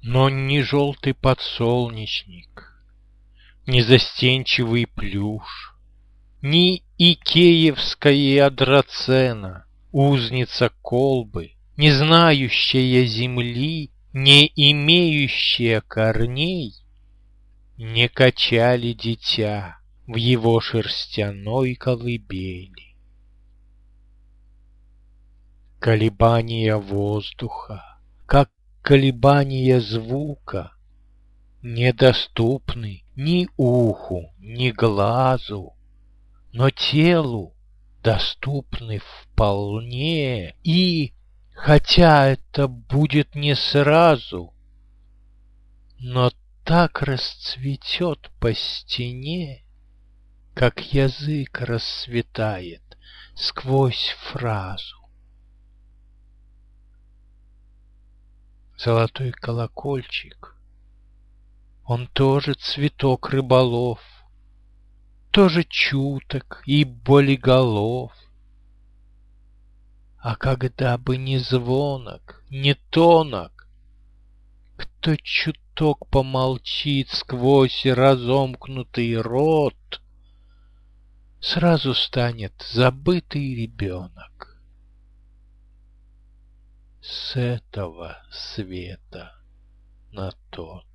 Но ни желтый подсолнечник, ни застенчивый плюш, ни икеевская драцена, узница колбы, не знающая земли, не имеющая корней, не качали дитя в его шерстяной колыбели. Колебания воздуха, как колебания звука, недоступны ни уху, ни глазу, но телу доступны вполне, и, хотя это будет не сразу, но так расцветет по стене, как язык расцветает сквозь фразу. Золотой колокольчик, он тоже цветок рыболов, тоже чуток и болиголов. А когда бы не звонок, не тонок, кто чуток помолчит сквозь разомкнутый рот, сразу станет забытый ребенок с этого света на тот.